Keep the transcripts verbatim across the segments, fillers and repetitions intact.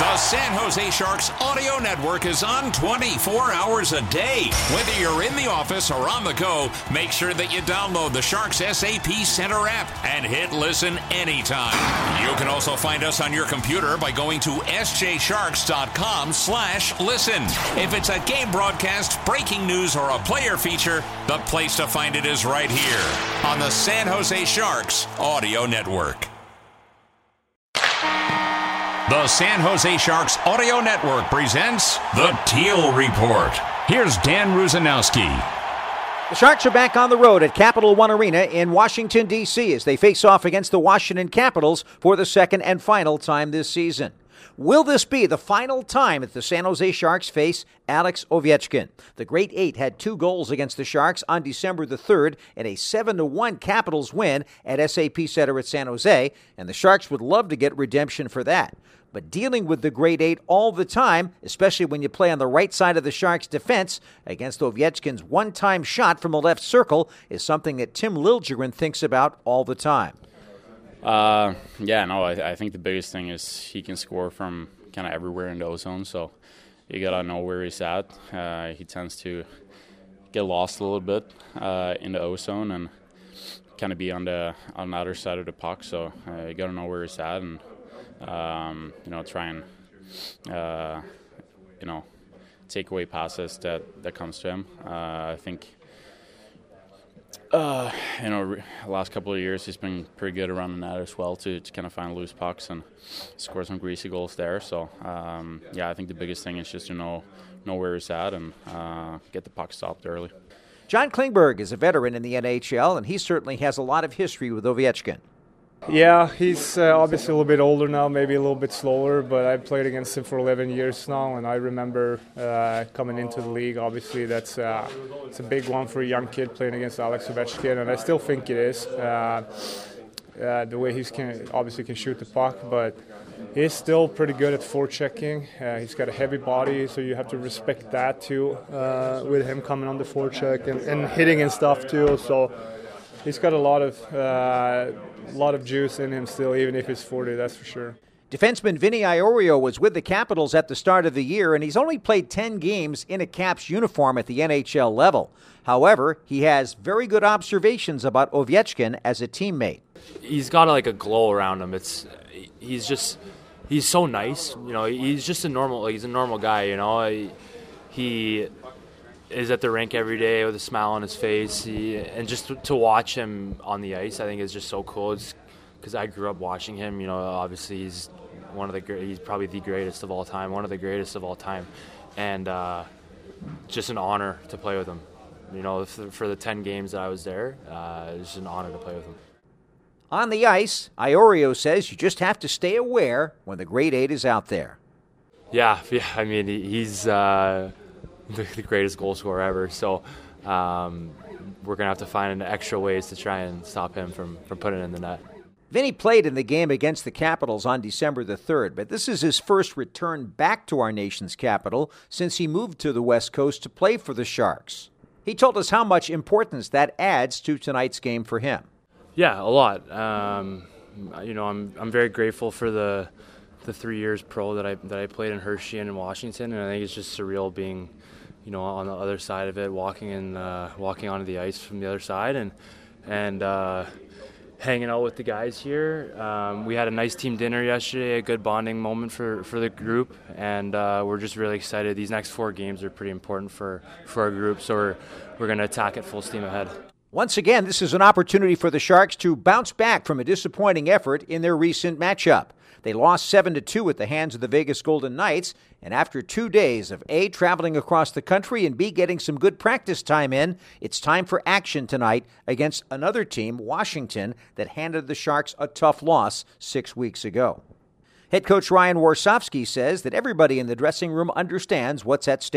The San Jose Sharks Audio Network is on twenty-four hours a day. Whether you're in the office or on the go, make sure that you download the Sharks S A P Center app and hit listen anytime. You can also find us on your computer by going to s j sharks dot com slash listen. If it's a game broadcast, breaking news, or a player feature, the place to find it is right here on the San Jose Sharks Audio Network. The San Jose Sharks Audio Network presents the Teal Report. Here's Dan Rusanowski. The Sharks are back on the road at Capital One Arena in Washington, D C as they face off against the Washington Capitals for the second and final time this season. Will this be the final time that the San Jose Sharks face Alex Ovechkin? The Great Eight had two goals against the Sharks on December the third in a seven to one Capitals win at S A P Center at San Jose, and the Sharks would love to get redemption for that. But dealing with the Great Eight all the time, especially when you play on the right side of the Sharks' defense against Ovechkin's one-time shot from the left circle, is something that Tim Liljegren thinks about all the time. Uh, yeah, no, I, I think the biggest thing is he can score from kind of everywhere in the O-zone, so you got to know where he's at. Uh, he tends to get lost a little bit uh, in the O-zone and kind of be on the, on the other side of the puck, so uh, you got to know where he's at and Um, you know, try and, uh, you know, take away passes that, that comes to him. Uh, I think, uh, you know, the last couple of years he's been pretty good around the net as well to, to kind of find loose pucks and score some greasy goals there. So, um, yeah, I think the biggest thing is just to know, know where he's at and uh, get the puck stopped early. John Klingberg is a veteran in the N H L, and he certainly has a lot of history with Ovechkin. Yeah, he's uh, obviously a little bit older now, maybe a little bit slower, but I've played against him for eleven years now, and I remember uh, coming into the league. Obviously, that's uh, it's a big one for a young kid playing against Alex Ovechkin, and I still think it is. Uh, uh, the way he can obviously can shoot the puck, but he's still pretty good at forechecking. Uh, he's got a heavy body, so you have to respect that too uh, with him coming on the forecheck and, and hitting and stuff too. So he's got a lot of uh, lot of juice in him still, even if he's forty, that's for sure. Defenseman Vinny Iorio was with the Capitals at the start of the year, and he's only played ten games in a Caps uniform at the N H L level. However, he has very good observations about Ovechkin as a teammate. He's got like a glow around him. It's he's just he's so nice. You know, he's just a normal he's a normal guy. You know, he, he is at the rink every day with a smile on his face, he, and just to, to watch him on the ice, I think is just so cool. Because I grew up watching him. You know, obviously he's one of the great, he's probably the greatest of all time, one of the greatest of all time, and uh, just an honor to play with him. You know, for, for the ten games that I was there, uh, it was just an honor to play with him. On the ice, Iorio says you just have to stay aware when the Great Eight is out there. Yeah, yeah. I mean, he's uh, the, the greatest goal scorer ever. So um, we're gonna have to find extra ways to try and stop him from, from putting it in the net. Vinny played in the game against the Capitals on December the third, but this is his first return back to our nation's capital since he moved to the West Coast to play for the Sharks. He told us how much importance that adds to tonight's game for him. Yeah, a lot. Um, you know, I'm I'm very grateful for the the three years pro that I that I played in Hershey and in Washington, and I think it's just surreal being, you know, on the other side of it, walking in uh, walking onto the ice from the other side, and and. Uh, hanging out with the guys here. Um, we had a nice team dinner yesterday, a good bonding moment for, for the group, and uh, we're just really excited. These next four games are pretty important for, for our group, so we're, we're going to attack it full steam ahead. Once again, this is an opportunity for the Sharks to bounce back from a disappointing effort in their recent matchup. They lost seven to two at the hands of the Vegas Golden Knights, and after two days of A, traveling across the country, and B, getting some good practice time in, it's time for action tonight against another team, Washington, that handed the Sharks a tough loss six weeks ago. Head coach Ryan Warsofsky says that everybody in the dressing room understands what's at stake.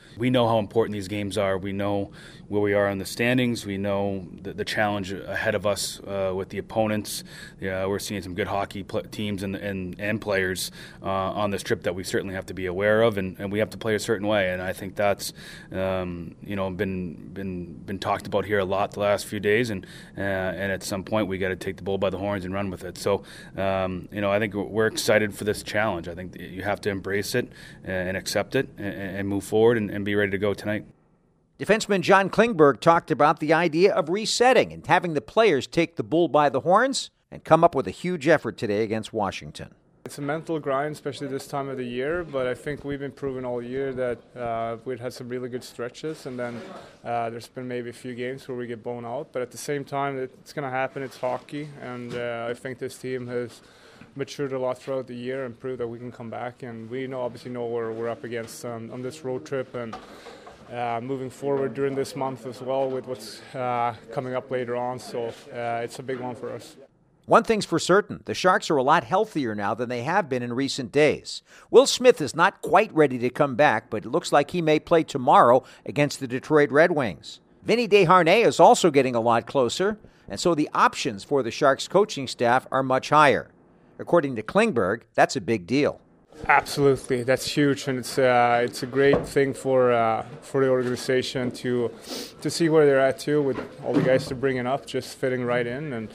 We know how important these games are. We know where we are in the standings. We know the, the challenge ahead of us uh, with the opponents. Yeah, we're seeing some good hockey pl- teams and, and, and players uh, on this trip that we certainly have to be aware of, and, and we have to play a certain way. And I think that's um, you know been been been talked about here a lot the last few days. And uh, and at some point we got to take the bull by the horns and run with it. So um, you know I think we're excited for this challenge. I think you have to embrace it and accept it and, and move forward and, and be ready to go tonight. Defenseman John Klingberg talked about the idea of resetting and having the players take the bull by the horns and come up with a huge effort today against Washington. It's a mental grind, especially this time of the year, but I think we've been proving all year that uh, we've had some really good stretches, and then uh, there's been maybe a few games where we get blown out, but at the same time, it's going to happen. It's hockey, and uh, I think this team has matured a lot throughout the year and proved that we can come back, and we know obviously know where we're up against um, on this road trip, and uh, moving forward during this month as well with what's uh, coming up later on, so uh, it's a big one for us. One thing's for certain, the Sharks are a lot healthier now than they have been in recent days. Will Smith is not quite ready to come back, but it looks like he may play tomorrow against the Detroit Red Wings. Vinny Desharnais is also getting a lot closer, and so the options for the Sharks coaching staff are much higher. According to Klingberg, that's a big deal. Absolutely, that's huge, and it's uh, it's a great thing for uh, for the organization to to see where they're at too, with all the guys they're bringing up, just fitting right in, and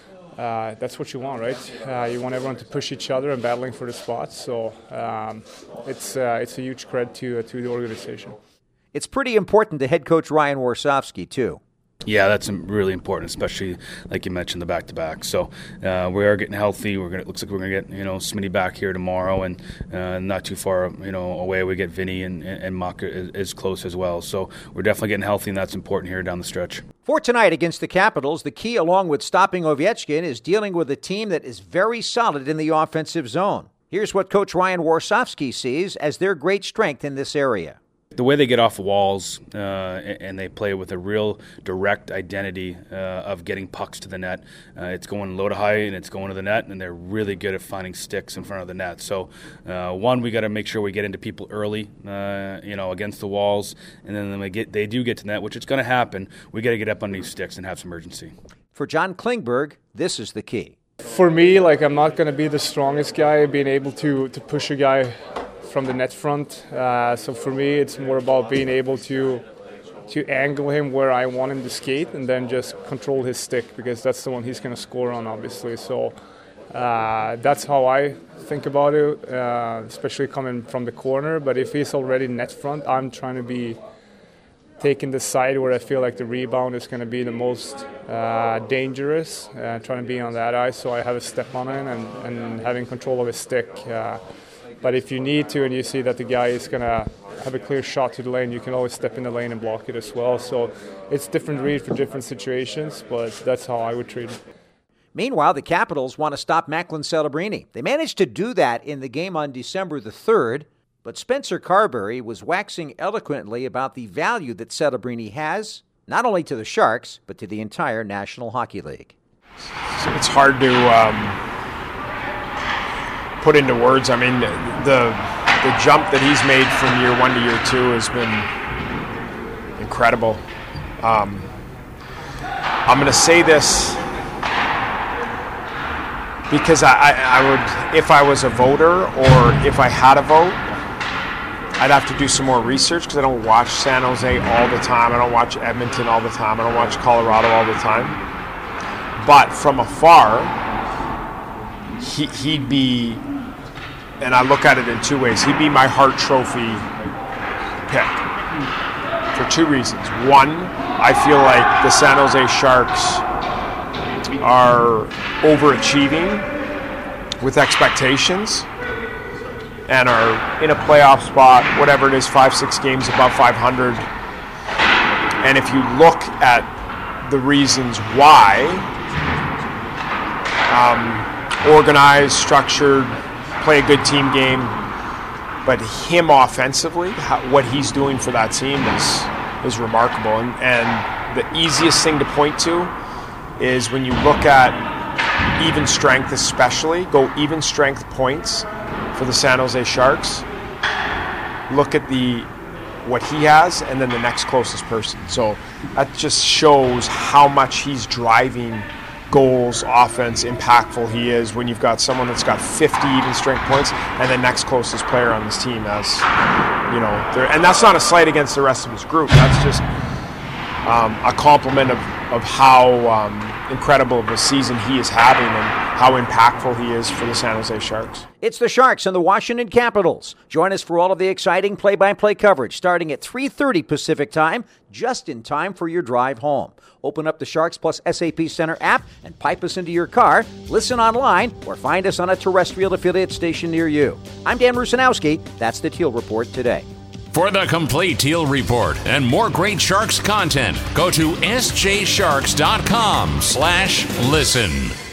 uh, that's what you want, right? Uh, you want everyone to push each other and battling for the spots. So um, it's uh, it's a huge credit to uh, to the organization. It's pretty important to head coach Ryan Warsofsky too. Yeah, that's really important, especially like you mentioned, the back-to-back. So uh, we are getting healthy. We're gonna. It looks like we're gonna get you know Smitty back here tomorrow, and uh, not too far you know away we get Vinny and and Muck is, is close as well. So we're definitely getting healthy, and that's important here down the stretch. For tonight against the Capitals, the key, along with stopping Ovechkin, is dealing with a team that is very solid in the offensive zone. Here's what Coach Ryan Warsofsky sees as their great strength in this area. The way they get off the walls uh, and they play with a real direct identity uh, of getting pucks to the net. Uh, it's going low to high and it's going to the net, and they're really good at finding sticks in front of the net. So, uh, one, we got to make sure we get into people early, uh, you know, against the walls, and then when they get they do get to the net, which it's going to happen. We got to get up on these sticks and have some urgency. For John Klingberg, this is the key. For me, like I'm not going to be the strongest guy, being able to to push a guy from the net front. Uh, so for me, it's more about being able to to angle him where I want him to skate and then just control his stick, because that's the one he's going to score on, obviously. So uh, that's how I think about it, uh, especially coming from the corner. But if he's already net front, I'm trying to be taking the side where I feel like the rebound is going to be the most uh, dangerous, uh, trying to be on that eye so I have a step on him and, and having control of his stick. Uh, But if you need to and you see that the guy is going to have a clear shot to the lane, you can always step in the lane and block it as well. So it's different read for different situations, but that's how I would treat it. Meanwhile, the Capitals want to stop Macklin Celebrini. They managed to do that in the game on December the third, but Spencer Carberry was waxing eloquently about the value that Celebrini has, not only to the Sharks, but to the entire National Hockey League. It's hard to um, put into words. I mean, the the jump that he's made from year one to year two has been incredible. Um, I'm going to say this because I, I, I would, if I was a voter or if I had a vote, I'd have to do some more research because I don't watch San Jose all the time. I don't watch Edmonton all the time. I don't watch Colorado all the time. But from afar, he, he'd be, and I look at it in two ways, he'd be my Hart Trophy pick for two reasons. One, I feel like the San Jose Sharks are overachieving with expectations and are in a playoff spot, whatever it is, five, six games above five hundred. And if you look at the reasons why, um, organized, structured, play a good team game, but him offensively, how, what he's doing for that team is is remarkable. And, and the easiest thing to point to is when you look at even strength, especially, go even strength points for the San Jose Sharks. Look at the what he has and then the next closest person. So that just shows how much he's driving goals, offense, impactful he is when you've got someone that's got fifty even strength points and the next closest player on this team has, you know, and that's not a slight against the rest of his group. That's just um, a compliment of, of how um, incredible of a season he is having and how impactful he is for the San Jose Sharks. It's the Sharks and the Washington Capitals. Join us for all of the exciting play-by-play coverage starting at three thirty Pacific Time, just in time for your drive home. Open up the Sharks Plus S A P Center app and pipe us into your car. Listen online or find us on a terrestrial affiliate station near you. I'm Dan Rusanowski. That's the Teal Report today. For the complete Teal Report and more great Sharks content, go to s j sharks dot com slash listen.